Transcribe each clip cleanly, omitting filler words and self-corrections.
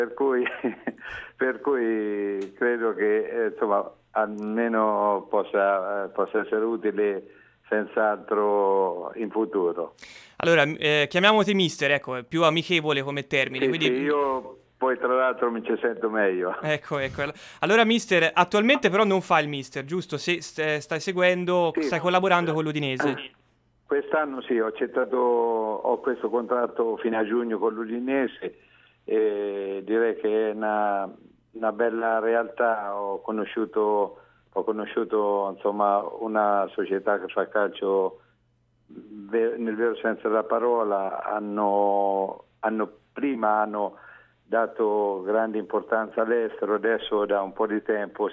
Per cui, per cui credo che insomma almeno possa essere utile senz'altro in futuro. Allora, chiamiamoti mister, ecco, è più amichevole come termine, Sì, sì, quindi io poi tra l'altro mi ci sento meglio. ecco. Allora, mister, attualmente però non fa il mister, giusto? Se stai seguendo, Sì, stai collaborando con l'Udinese. quest'anno sì, ho questo contratto fino a giugno con l'Udinese e direi che è una bella realtà. Ho conosciuto insomma una società che fa calcio nel vero senso della parola. Prima hanno dato grande importanza all'estero, adesso da un po' di tempo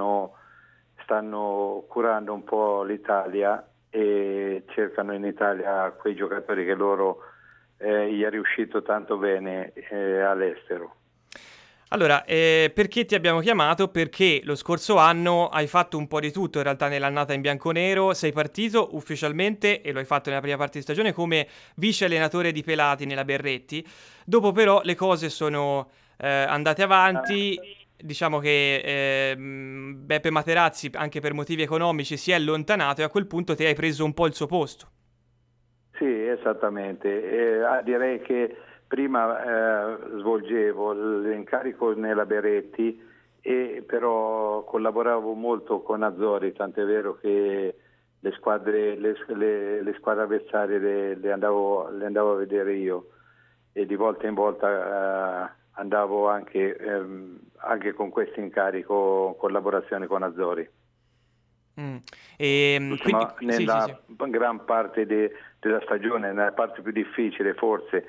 stanno curando un po' l'Italia e cercano in Italia quei giocatori che loro gli è riuscito tanto bene all'estero. Allora, perché ti abbiamo chiamato? Perché lo scorso anno hai fatto un po' di tutto in realtà nell'annata in bianconero, sei partito ufficialmente e lo hai fatto nella prima parte di stagione come vice allenatore di Pelati nella Berretti, dopo però le cose sono andate avanti, diciamo che Beppe Materazzi anche per motivi economici si è allontanato e a quel punto te hai preso un po' il suo posto. Sì, esattamente. Direi che prima svolgevo l'incarico nella Beretti e però collaboravo molto con Azzori, tant'è vero che le squadre avversarie le andavo a vedere io e di volta in volta andavo anche con questo incarico in collaborazione con Azzori. Mm. Quindi, sì, sì, sì. Nella gran parte della stagione, nella parte più difficile forse,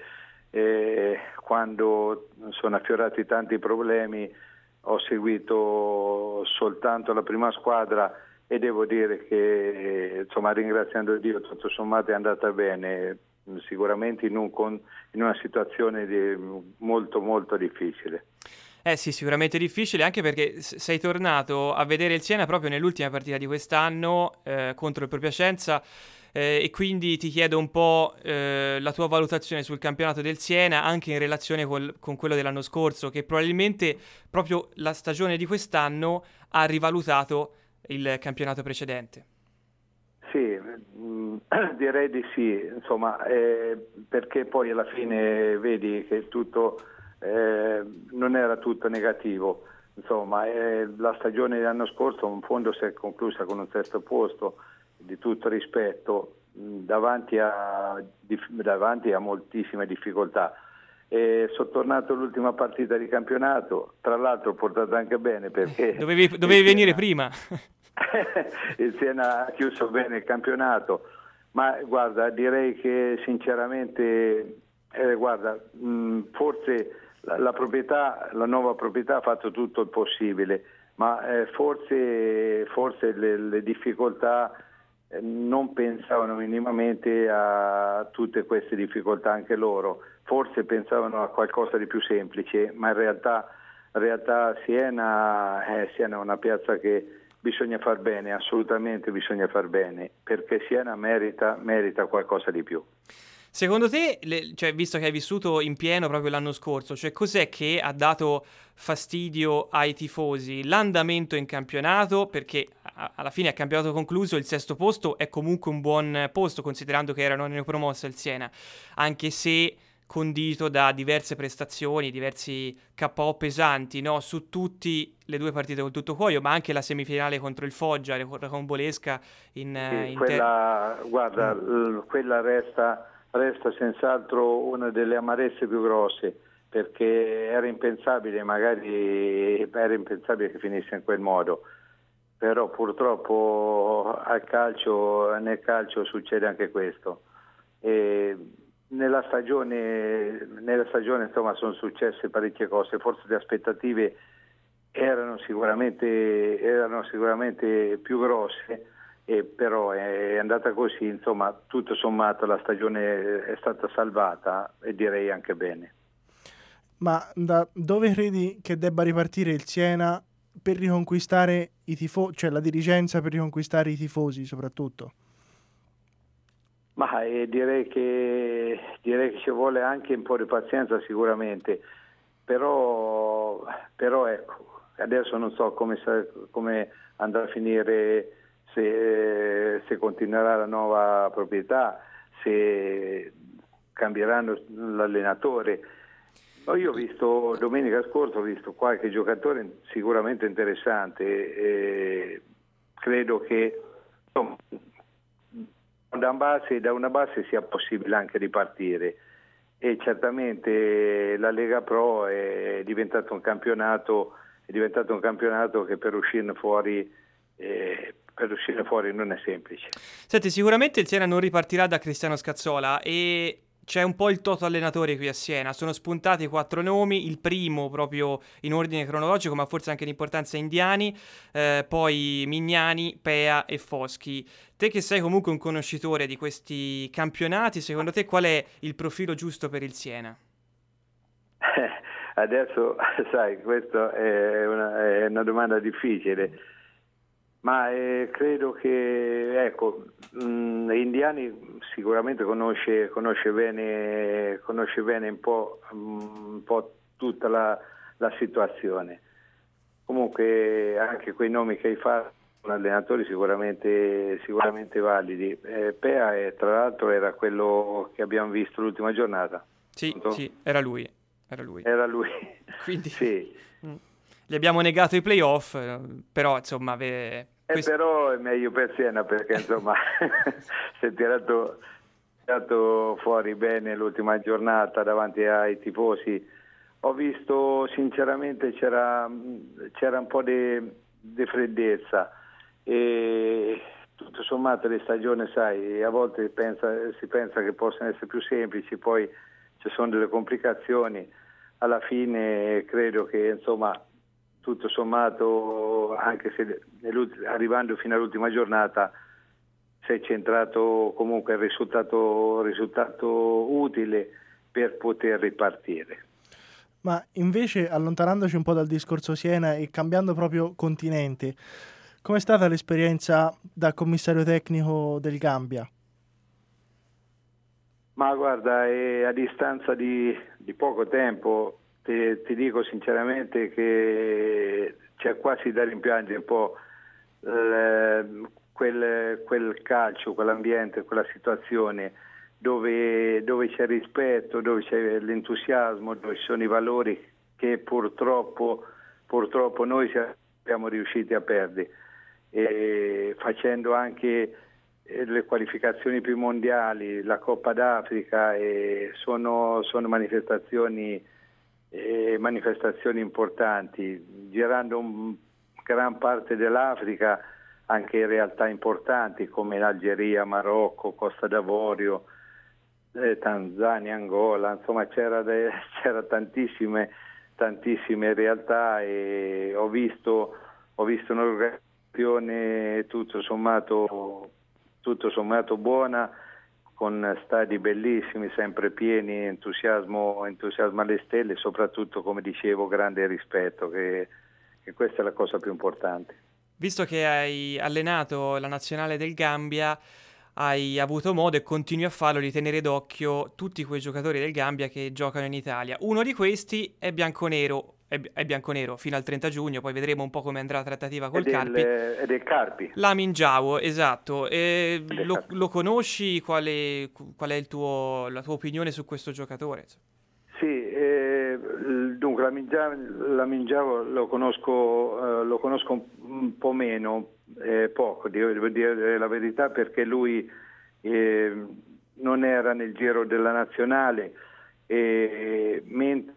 quando sono affiorati tanti problemi, ho seguito soltanto la prima squadra e devo dire che insomma, ringraziando Dio, tutto sommato è andata bene, sicuramente in una situazione molto molto difficile. Eh sì, sicuramente difficile, anche perché sei tornato a vedere il Siena proprio nell'ultima partita di quest'anno contro il Propiacenza e quindi ti chiedo un po' la tua valutazione sul campionato del Siena anche in relazione con quello dell'anno scorso, che probabilmente proprio la stagione di quest'anno ha rivalutato il campionato precedente. Sì, direi di sì, insomma, perché poi alla fine vedi che tutto non era tutto negativo, insomma, la stagione dell'anno scorso in fondo si è conclusa con un sesto posto di tutto rispetto davanti a moltissime difficoltà. Sono tornato all'ultima partita di campionato, tra l'altro ho portato anche bene perché il Dovevi venire Siena prima. il Siena ha chiuso bene il campionato, ma guarda, direi che sinceramente, guarda, forse la nuova proprietà ha fatto tutto il possibile, ma forse le difficoltà non pensavano minimamente a tutte queste difficoltà anche loro, forse pensavano a qualcosa di più semplice, ma in realtà Siena è una piazza che bisogna far bene, assolutamente bisogna far bene, perché Siena merita qualcosa di più. Secondo te, cioè, visto che hai vissuto in pieno proprio l'anno scorso, cioè cos'è che ha dato fastidio ai tifosi? L'andamento in campionato, perché alla fine a campionato concluso il sesto posto è comunque un buon posto, considerando che erano neopromossa il Siena, anche se condito da diverse prestazioni, diversi KO pesanti, no? Su tutti le due partite con tutto cuoio, ma anche la semifinale contro il Foggia, la convolesca in, Sì, in te... guarda, Mm. quella resta senz'altro una delle amarezze più grosse, perché era impensabile che finisse in quel modo, però purtroppo nel calcio succede anche questo. E nella stagione insomma sono successe parecchie cose, forse le aspettative erano sicuramente più grosse, però è andata così, insomma, tutto sommato la stagione è stata salvata e direi anche bene. Ma da dove credi che debba ripartire il Siena per riconquistare i tifosi, cioè la dirigenza per riconquistare i tifosi soprattutto? Ma direi che ci vuole anche un po' di pazienza sicuramente. però ecco, adesso non so come andrà a finire, se continuerà la nuova proprietà, se cambieranno l'allenatore. Io ho visto domenica scorsa, ho visto qualche giocatore sicuramente interessante e credo che insomma, da una base sia possibile anche ripartire, e certamente la Lega Pro è diventato un campionato che per uscirne fuori non è semplice. Senti, sicuramente il Siena non ripartirà da Cristiano Scazzola e c'è un po' il toto allenatori qui a Siena. Sono spuntati 4 nomi, il primo proprio in ordine cronologico, ma forse anche in importanza Indiani, poi Mignani, Pea e Foschi. Te che sei comunque un conoscitore di questi campionati, secondo te qual è il profilo giusto per il Siena? Adesso, sai, questa è una domanda difficile, ma credo che, ecco, Indiani sicuramente conosce bene un po' tutta la situazione. Comunque anche quei nomi che hai fatto sono allenatori sicuramente validi. Pea, tra l'altro, era quello che abbiamo visto l'ultima giornata. Sì, era lui. Era lui. Quindi sì. Gli abbiamo negato i playoff, però insomma... Però è meglio per Siena, perché insomma si è tirato fuori bene l'ultima giornata davanti ai tifosi. Ho visto sinceramente c'era un po' di freddezza, e tutto sommato le stagioni, sai, a volte si pensa che possano essere più semplici, poi ci sono delle complicazioni. Alla fine credo che insomma tutto sommato, anche se arrivando fino all'ultima giornata, si è centrato comunque il risultato utile per poter ripartire. Ma invece, allontanandoci un po' dal discorso Siena e cambiando proprio continente, com'è stata l'esperienza da commissario tecnico del Gambia? Ma guarda, a distanza di poco tempo, ti dico sinceramente che c'è quasi da rimpiangere un po' quel calcio, quell'ambiente, quella situazione dove c'è rispetto, dove c'è l'entusiasmo, dove ci sono i valori che purtroppo noi siamo riusciti a perdere, e facendo anche le qualificazioni più mondiali, la Coppa d'Africa, sono manifestazioni importanti, girando gran parte dell'Africa, anche in realtà importanti come l'Algeria, Marocco, Costa d'Avorio, Tanzania, Angola, insomma c'era tantissime realtà, e ho visto un'organizzazione tutto sommato buona, con stadi bellissimi, sempre pieni, entusiasmo alle stelle, e soprattutto, come dicevo, grande rispetto, che questa è la cosa più importante. Visto che hai allenato la nazionale del Gambia, hai avuto modo e continui a farlo di tenere d'occhio tutti quei giocatori del Gambia che giocano in Italia. Uno di questi è bianconero fino al 30 giugno, poi vedremo un po' come andrà la trattativa col Carpi. Ed è Carpi. Lamin Jawo, esatto. Lo conosci? Qual è la tua opinione su questo giocatore? Sì, dunque Lamin Jawo lo conosco un po' meno, poco, devo dire la verità, perché lui non era nel giro della nazionale, mentre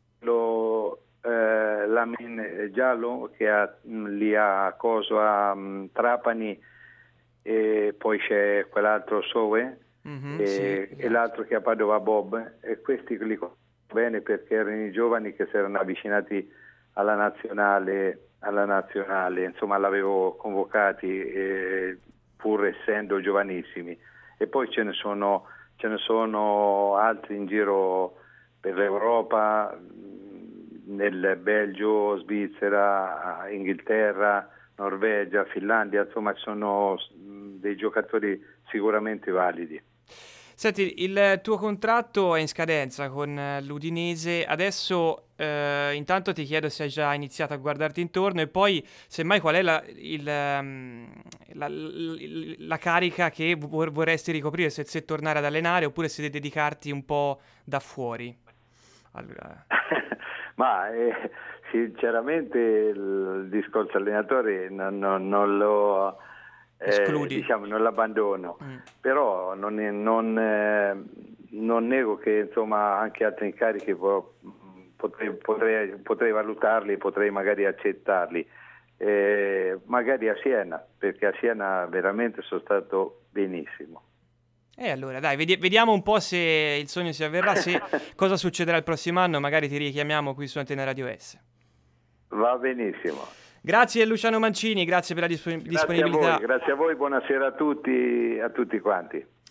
Lamin Giallo, che lì a Trapani, e poi c'è quell'altro Sowe, e l'altro che a Padova Bob, e questi li conosco bene perché erano i giovani che si erano avvicinati alla nazionale, insomma l'avevo convocati, pur essendo giovanissimi, e poi ce ne sono altri in giro per l'Europa, nel Belgio, Svizzera, Inghilterra, Norvegia, Finlandia, insomma sono dei giocatori sicuramente validi. Senti, il tuo contratto è in scadenza con l'Udinese, adesso intanto ti chiedo se hai già iniziato a guardarti intorno e poi semmai qual è la carica che vorresti ricoprire, se tornare ad allenare oppure se dedicarti un po' da fuori. Ma sinceramente il discorso allenatore non lo escludi, diciamo, non l'abbandono, però non nego che insomma anche altri incarichi potrei valutarli, potrei magari accettarli, magari a Siena, perché a Siena veramente sono stato benissimo. E allora dai, vediamo un po' se il sogno si avverrà, se cosa succederà il prossimo anno, magari ti richiamiamo qui su Antena Radio S. Va benissimo. Grazie Luciano Mancini, grazie per la disponibilità. Grazie a voi, buonasera a tutti quanti.